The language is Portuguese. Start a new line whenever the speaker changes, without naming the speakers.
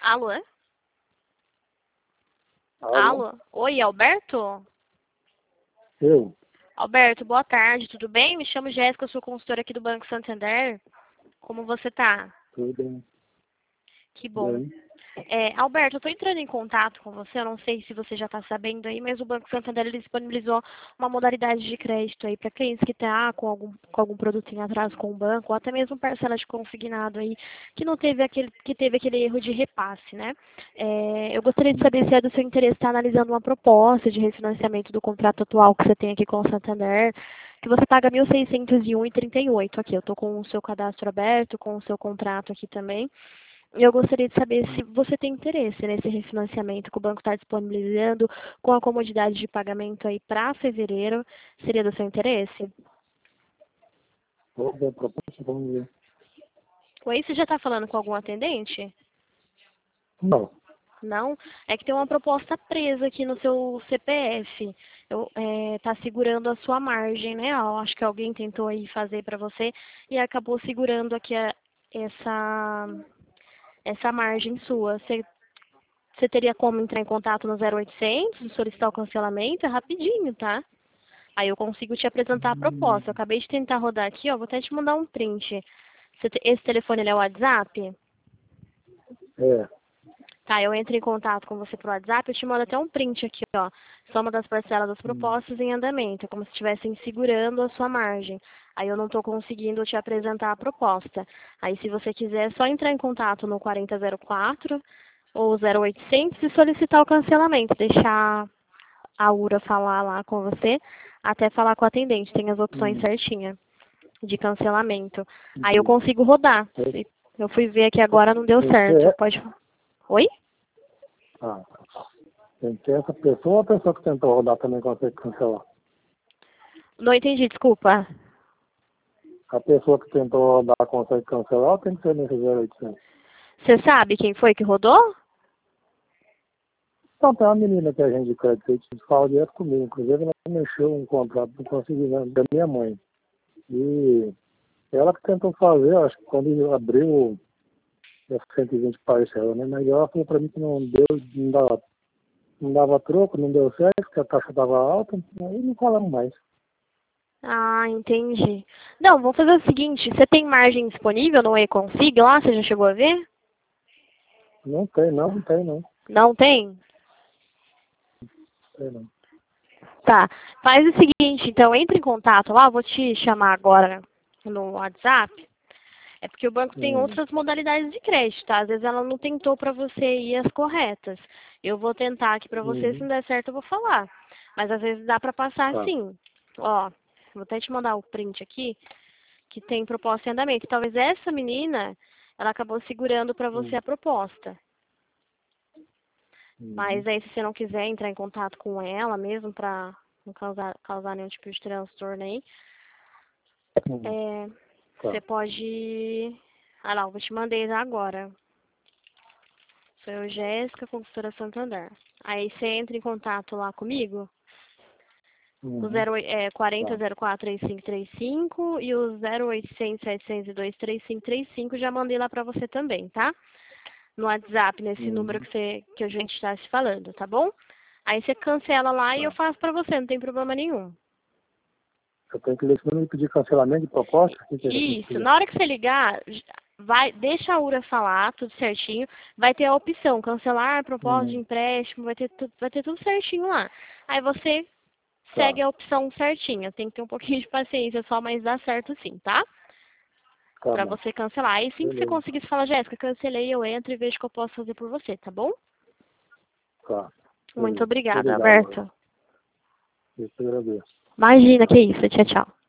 Alô?
Alô?
Alô? Oi, Alberto?
Eu?
Alberto, boa tarde, tudo bem? Me chamo Jéssica, eu sou consultora aqui do Banco Santander. Como você tá?
Tudo bem?
Que bom.
Bem?
Alberto, eu estou entrando em contato com você, eu não sei se você já está sabendo aí, mas o Banco Santander ele disponibilizou uma modalidade de crédito aí para clientes que estão com algum produto em atraso com o banco, ou até mesmo parcela de consignado aí, que não teve aquele erro de repasse, né? Eu gostaria de saber se é do seu interesse estar analisando uma proposta de refinanciamento do contrato atual que você tem aqui com o Santander, que você paga R$ 1.601,38 aqui. Eu estou com o seu cadastro aberto, com o seu contrato aqui também. Eu gostaria de saber se você tem interesse nesse refinanciamento que o banco está disponibilizando com a comodidade de pagamento aí para fevereiro. Seria do seu interesse?
Vou ver a proposta, vamos ver.
Oi, você já está falando com algum atendente?
Não.
Não? É que tem uma proposta presa aqui no seu CPF. Tá segurando a sua margem, né? Eu acho que alguém tentou aí fazer para você e acabou segurando aqui essa margem sua. Você teria como entrar em contato no 0800 e solicitar o cancelamento? É rapidinho, tá? Aí eu consigo te apresentar a proposta. Eu acabei de tentar rodar aqui, ó. Vou até te mandar um print. Esse telefone ele é o WhatsApp?
É.
Tá, eu entro em contato com você pelo WhatsApp, eu te mando até um print aqui, ó. Soma das parcelas das propostas em andamento. É como se estivessem segurando a sua margem. Aí eu não estou conseguindo te apresentar a proposta. Aí se você quiser, é só entrar em contato no 4004 ou 0800 e solicitar o cancelamento. Deixar a URA falar lá com você, até falar com o atendente. Tem as opções certinhas de cancelamento. Aí eu consigo rodar. Eu fui ver aqui agora, não deu certo. Pode. Oi?
Ah, tem que ter essa pessoa ou a pessoa que tentou rodar também consegue cancelar?
Não entendi, desculpa.
A pessoa que tentou rodar consegue cancelar ou tem que ser nesse 0800?
Você sabe quem foi que rodou?
Então, tem uma menina que é agente de crédito que fala direto comigo. Inclusive, ela mexeu um contrato que eu consegui da minha mãe. E ela que tentou fazer, acho que quando abriu as 120 parcelas, né? Mas ela falou pra mim que não deu, não dava troco, não deu certo, que a taxa estava alta, aí não falamos mais.
Ah, entendi. Não, vamos fazer o seguinte, você tem margem disponível no eConsig lá? Você já chegou a ver?
Não tem, não tem, não.
Não tem?
Tem, não.
Tá. Faz o seguinte, então, entre em contato lá, eu vou te chamar agora no WhatsApp. É porque o banco tem outras modalidades de crédito, tá? Às vezes ela não tentou para você ir as corretas. Eu vou tentar aqui para você, se não der certo eu vou falar. Mas às vezes dá para passar
Tá.
sim. Ó, vou até te mandar o print aqui, que tem proposta em andamento. Talvez essa menina, ela acabou segurando para você a proposta. Mas aí se você não quiser entrar em contato com ela mesmo para não causar nenhum tipo de transtorno aí,
Tá.
você pode. Ah lá, eu vou te mandei já agora. Sou eu, Jéssica, consultora Santander. Aí você entra em contato lá comigo, o 40043535 e o 0800 702 3535, já mandei lá pra você também, tá? No WhatsApp, nesse número que a gente está se falando, tá bom? Aí você cancela lá e eu faço pra você, não tem problema nenhum.
Eu tenho que ler esse número e pedir cancelamento de proposta? O que é que eu tenho que
Isso,
pedir?
na hora que você ligar, deixa a URA falar, tudo certinho. Vai ter a opção, cancelar proposta de empréstimo, vai ter tudo certinho lá. Aí você
Tá.
segue a opção certinha. Tem que ter um pouquinho de paciência só, mas dá certo sim, tá?
Tá
Pra
bom.
você cancelar. Aí assim que você
Beleza.
conseguir, você fala, Jéssica, cancelei, eu entro e vejo o que eu posso fazer por você, tá bom?
Tá.
Muito
Beleza.
obrigada,
Obrigado, Laura.
Alberto.
Eu te agradeço.
Imagina, que isso. Tchau, tchau.